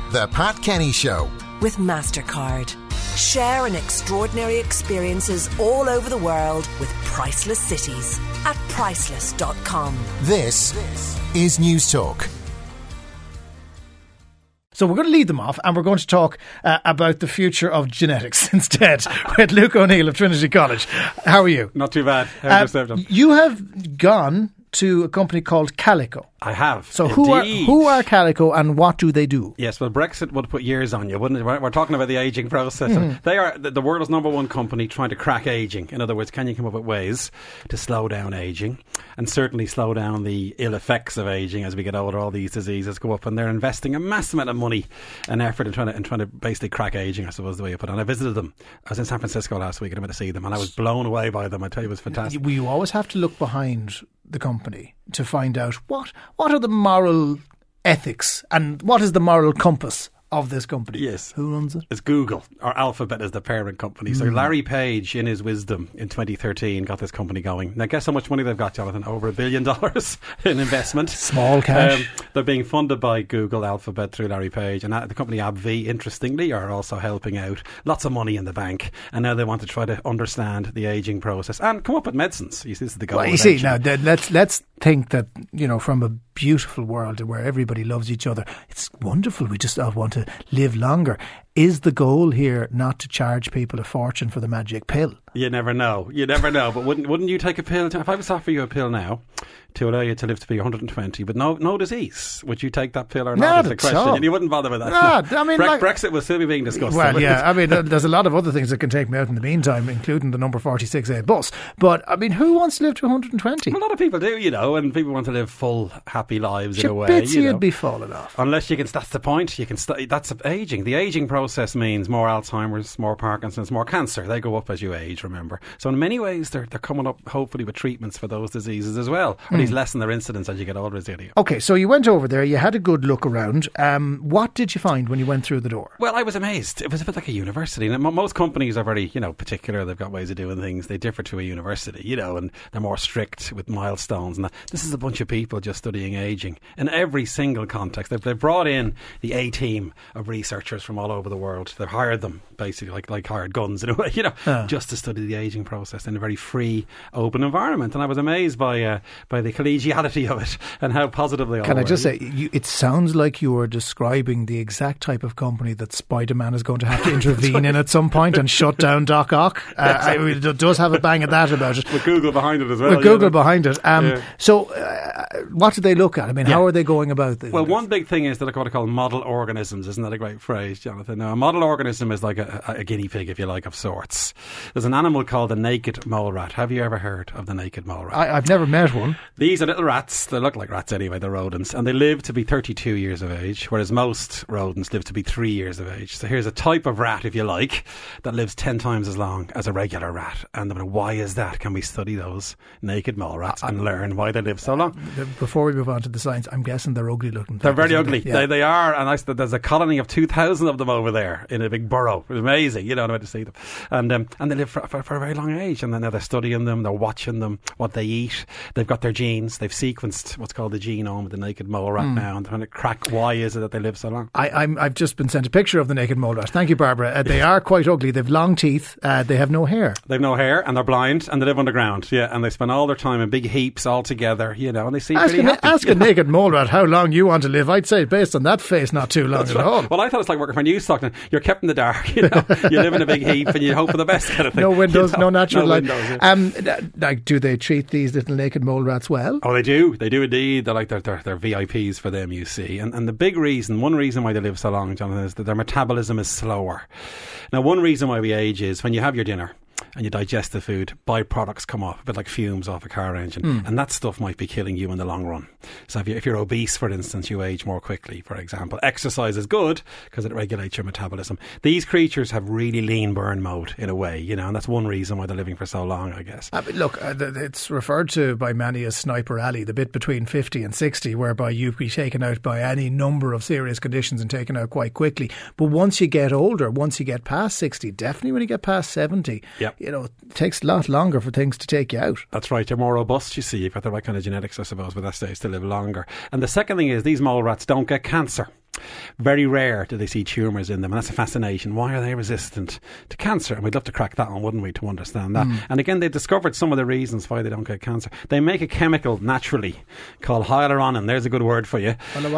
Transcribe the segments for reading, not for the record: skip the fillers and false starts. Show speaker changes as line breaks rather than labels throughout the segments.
The Pat Kenny Show.
With MasterCard. Share in extraordinary experiences all over the world with priceless cities at priceless.com.
This is News Talk.
So we're going to lead them off and we're going to talk about the future of genetics instead with Luke O'Neill of Trinity College. How are you?
Not too bad. How's yourself, John?
You have gone to a company called Calico.
I have.
So who are Calico and what do they do?
Yes, well, Brexit would put years on you, wouldn't it? We're talking about the ageing process. They are the world's number one company trying to crack ageing. In other words, can you come up with ways to slow down ageing and certainly slow down the ill effects of ageing as we get older? All these diseases go up, and they're investing a massive amount of money and effort in trying to basically crack ageing, I suppose the way you put it. And I visited them. I was in San Francisco last week and I went to see them, and I was blown away by them. I tell you, it was fantastic.
You always have to look behind the company to find out what are the moral ethics and what is the moral compass of this company.
Yes.
Who runs it?
It's Google, or Alphabet is the parent company. So Larry Page, in his wisdom, in 2013, got this company going. Now, guess how much money they've got, Jonathan? Over $1 billion in investment.
Small cash.
They're being funded by Google, Alphabet, through Larry Page. And the company AbbVie, interestingly, are also helping out. Lots of money in the bank. And now they want to try to understand the ageing process and come up with medicines. You see, this is the goal.
Well, you see, now, let's think that, from a beautiful world where everybody loves each other, it's wonderful. We just all want to live longer. Is the goal here not to charge people a fortune for the magic pill?
You never know. But wouldn't you take a pill? If I was to offer you a pill now to allow you to live to be 120, but no disease, would you take that pill or not? Is the question. And you wouldn't bother with that.
No, I mean,
Brexit will still be being discussed.
Well, yeah, I mean, there's a lot of other things that can take me out in the meantime, including the number 46A bus. But I mean, who wants to live to 120?
A lot of people do, and people want to live full, happy lives in a way.
You'd be falling off.
Unless you can. That's the point. You can. That's aging. The aging process means more Alzheimer's, more Parkinson's, more cancer. They go up as you age. Remember. So in many ways, they're coming up hopefully with treatments for those diseases as well. Or these lessen their incidence as you get older, as idiot.
Okay, so you went over there. You had a good look around. What did you find when you went through the door?
Well, I was amazed. It was a bit like a university. And most companies are very, particular. They've got ways of doing things. They differ to a university, and they're more strict with milestones. And that. This is a bunch of people just studying aging in every single context. They've brought in the A team of researchers from all over the world. They've hired them basically like hired guns in a way, just to study the aging process in a very free, open environment. And I was amazed by the collegiality of it and how positive they all were.
Can I just say, it sounds like you were describing the exact type of company that Spider-Man is going to have to intervene in at some point and shut down Doc Ock. It does have a bang at that about it.
With Google behind it as well.
With Google behind it. So what do they look at? I mean, how are they going about this?
Well, one big thing is they look at what are called model organisms. Isn't that a great phrase, Jonathan? Now, a model organism is like a guinea pig, if you like, of sorts. There's an animal called the naked mole rat. Have you ever heard of the naked mole rat?
I've never met one.
These are little rats. They look like rats anyway. They're rodents. And they live to be 32 years of age, whereas most rodents live to be 3 years of age. So here's a type of rat, if you like, that lives 10 times as long as a regular rat. And why is that? Can we study those naked mole rats and learn why they live so long?
Before we move on to the science, I'm guessing they're ugly looking.
They're very ugly. Yeah. They are. And there's a colony of 2,000 of them over there in a big burrow. It's amazing. You don't know how to see them. And they live for a very long age. And then now they're studying them. They're watching them, what they eat. They've got their genes. They've sequenced what's called the genome of the naked mole rat now. And they're trying to crack why is it that they live so long.
I've just been sent a picture of the naked mole rat. Thank you, Barbara. They are quite ugly. They've long teeth. They have no hair.
They've no hair and they're blind and they live underground. Yeah, and they spend all their time in big heaps all together, and they seem pretty happy.
Ask a naked mole rat how long you want to live. I'd say based on that face, not too long at all.
Well, I thought it's like working for News Talk. You're kept in the dark, You live in a big heap and you hope for the best kind of thing.
No windows, no natural light.
Windows,
do they treat these little naked mole rats well?
Oh, they do. They do indeed. They're like they're VIPs for them, you see. And the big reason, one reason why they live so long, Jonathan, is that their metabolism is slower. Now, one reason why we age is when you have your dinner and you digest the food, byproducts come off, a bit like fumes off a car engine. And that stuff might be killing you in the long run. So if you're obese, for instance, you age more quickly, for example. Exercise is good because it regulates your metabolism. These creatures have really lean burn mode in a way, and that's one reason why they're living for so long, I guess.
Look, it's referred to by many as Sniper Alley, the bit between 50 and 60, whereby you'd be taken out by any number of serious conditions and taken out quite quickly. But once you get older, once you get past 60, definitely when you get past 70, it takes a lot longer for things to take you out.
That's right. You're more robust, you see. You've got the right kind of genetics, I suppose, with that stage to live longer. And the second thing is these mole rats don't get cancer. Very rare do they see tumours in them, and that's a fascination. Why are they resistant to cancer? And we'd love to crack that on, wouldn't we, to understand that. And again, they discovered some of the reasons why they don't get cancer. They make a chemical naturally called hyaluronan. There's a good word for you.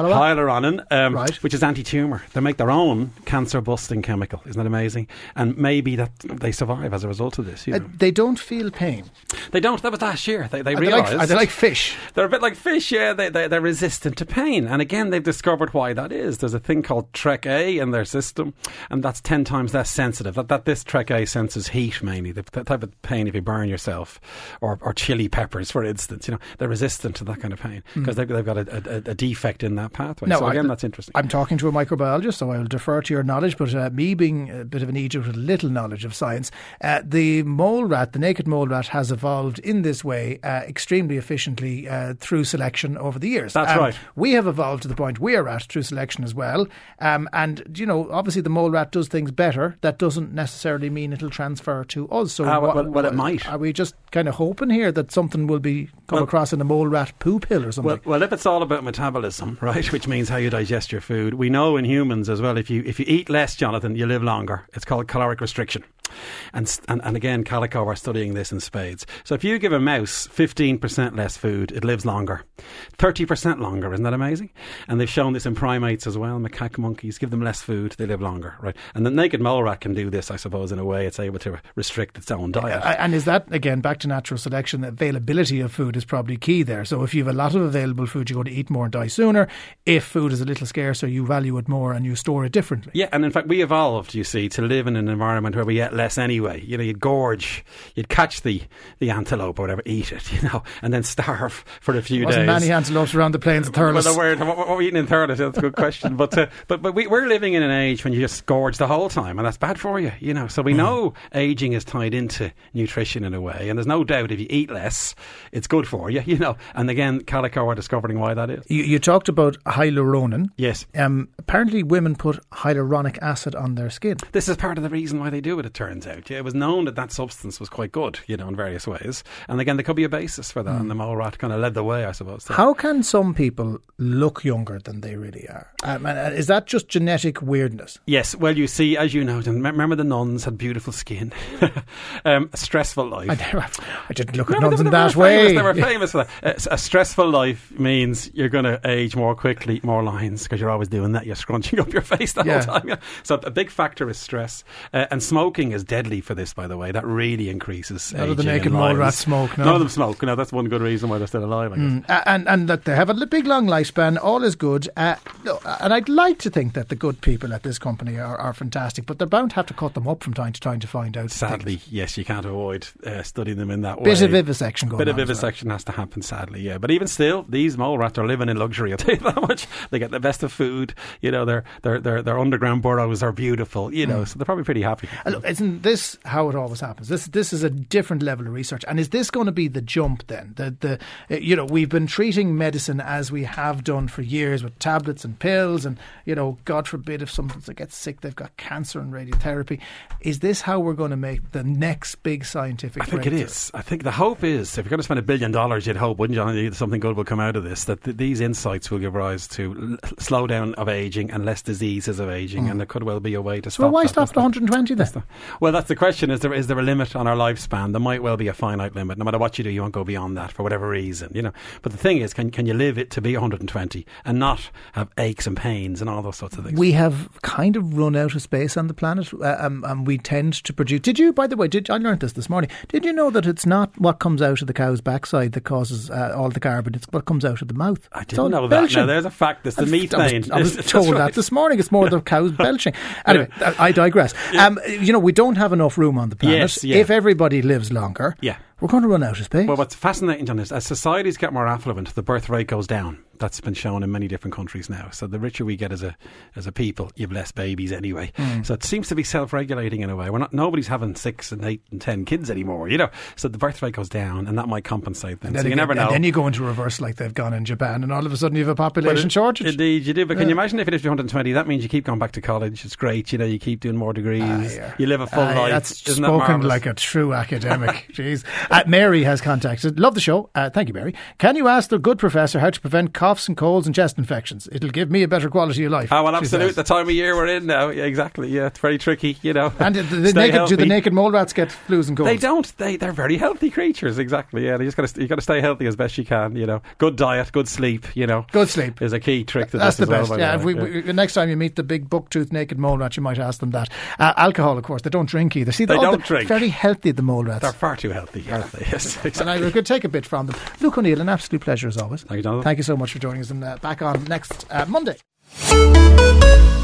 Hyaluronan, which is anti-tumour. They make their own cancer-busting chemical. Isn't that amazing? And maybe that they survive as a result of this. You know.
They don't feel pain.
They don't. That was last year. They realised.
Are they like fish?
They're a bit like fish, yeah. They're resistant to pain. And again, they've discovered why that is. There's a thing called TrkA in their system, and that's 10 times less sensitive. This TrkA senses heat mainly, the type of pain if you burn yourself, or chili peppers, for instance. You know, they're resistant to that kind of pain because they've got a defect in that pathway.
No,
so again, that's interesting.
I'm talking to a microbiologist, so I'll defer to your knowledge, but me being a bit of an Egypt with little knowledge of science, the mole rat, the naked mole rat, has evolved in this way extremely efficiently through selection over the years.
That's right.
We have evolved to the point we are at through selection as well. And, you know, obviously the mole rat does things better. That doesn't necessarily mean it'll transfer to us. So
well, it might.
Are we just kind of hoping here that something will be come across in a mole rat poo pill or something?
Well, if it's all about metabolism, right, which means how you digest your food, we know in humans as well, if you eat less, Jonathan, you live longer. It's called caloric restriction. And again, Calico are studying this in spades. So if you give a mouse 15% less food, it lives longer. 30% longer, isn't that amazing? And they've shown this in primates as well, macaque monkeys. Give them less food, they live longer, right? And the naked mole rat can do this, I suppose, in a way. It's able to restrict its own diet.
And is that, again, back to natural selection, the availability of food is probably key there. So if you have a lot of available food, you're going to eat more and die sooner. If food is a little scarcer, you value it more and you store it differently.
Yeah, and in fact, we evolved, you see, to live in an environment where we ate less anyway. You know, you'd gorge, you'd catch the antelope or whatever, eat it, you know, and then starve for a few days.
Wasn't many antelopes around the plains of Thurles.
What were we eating in Thurles? That's a good question. But we're living in an age when you just gorge the whole time, and that's bad for you, you know. So we know ageing is tied into nutrition in a way, and there's no doubt if you eat less, it's good for you, you know. And again, Calico are discovering why that is.
You talked about hyaluronan.
Yes.
Apparently women put hyaluronic acid on their skin.
This is part of the reason why they do it turns out. Yeah, it was known that substance was quite good, you know, in various ways. And again, there could be a basis for that, and the mole rat kind of led the way, I suppose. So.
How can some people look younger than they really are? Is that just genetic weirdness?
Yes. Well, you see, as you know, remember the nuns had beautiful skin. A stressful life.
I didn't look at nuns in that way.
They were famous for that. A stressful life means you're going to age more quickly, more lines, because you're always doing that. You're scrunching up your face the whole time. Yeah. So a big factor is stress. And smoking is deadly for this, by the way. That really increases aging.
None of the naked mole rats smoke.
None of them smoke. No, that's one good reason why they're still alive, I guess.
And look, they have a big long lifespan. All is good. And I'd like to think that the good people at this company are fantastic, but they're bound to have to cut them up from time to time to find out.
Sadly, things. Yes, you can't avoid studying them in that way.
Bit of vivisection going on.
Bit of vivisection has to happen, sadly, yeah. But even still, these mole rats are living in luxury. I'll tell you that much. They get the best of food. You know, their underground burrows are beautiful. You know, so they're probably pretty happy.
Look, isn't this how it always happens? This is a different level of research, and is this going to be the jump then? You know, we've been treating medicine as we have done for years with tablets and pills, and you know, God forbid if someone gets sick, they've got cancer and radiotherapy. Is this how we're going to make the next big scientific breakthrough?
I think it is. I think the hope is, if you're going to spend $1 billion, you'd hope, wouldn't you? Something good will come out of this. That these insights will give rise to slowdown of aging and less diseases of aging, and there could well be a way to stop.
Well, why stop at 120 then?
Well, that's the question. Is there a limit on our lifespan? There might well be a finite limit. No matter what you do, you won't go beyond that for whatever reason, you know. But the thing is, can you live it to be 120 and not have aches and pains and all those sorts of things?
We have kind of run out of space on the planet, and we tend to produce. Did you, by the way, I learned this morning. Did you know that it's not what comes out of the cow's backside that causes all the carbon? It's what comes out of the mouth.
I didn't know that. Now, there's a fact. It's the methane.
I was told that this morning. It's more the cow's belching. Anyway, I digress. You know, we don't have enough room on the planet.
Yes, yeah.
If everybody lives longer, we're going to run out of space.
Well, what's fascinating, John, is as societies get more affluent, the birth rate goes down. That's been shown in many different countries now. So the richer we get as a people, you have less babies anyway. So it seems to be self-regulating in a way. Nobody's having 6 and 8 and 10 kids anymore, you know. So the birth rate goes down, and that might compensate then. So you never know.
And then you go into reverse like they've gone in Japan, and all of a sudden you have a population shortage.
Indeed, you do. But can you imagine if it is 120? That means you keep going back to college. It's great, you know. You keep doing more degrees. You live a full life.
That's Isn't spoken that like a true academic. Jeez. Mary has contacted. Love the show. Thank you, Mary. Can you ask the good professor how to prevent coughs and colds and chest infections. It'll give me a better quality of life.
Oh, well,
she
absolutely.
says.
The time of year we're in now. Yeah, exactly. Yeah, it's very tricky, you know.
And do the naked mole rats get flus and colds?
They don't. They're very healthy creatures. Exactly. Yeah, you got to stay healthy as best you can. You know, good diet, good sleep. You know,
good sleep
is a key trick to
That's
this.
the
as
best.
well,
We, next time you meet the big buck-toothed naked mole rat, you might ask them that. Alcohol, of course, they don't drink either. See,
they don't drink.
Very healthy, the mole rats.
They're far too healthy. Aren't they? Yes, exactly.
And I could take a bit from them. Luke O'Neill, an absolute pleasure as always.
Thank you, Jonathan.
Thank you so much for joining us, and back on next Monday.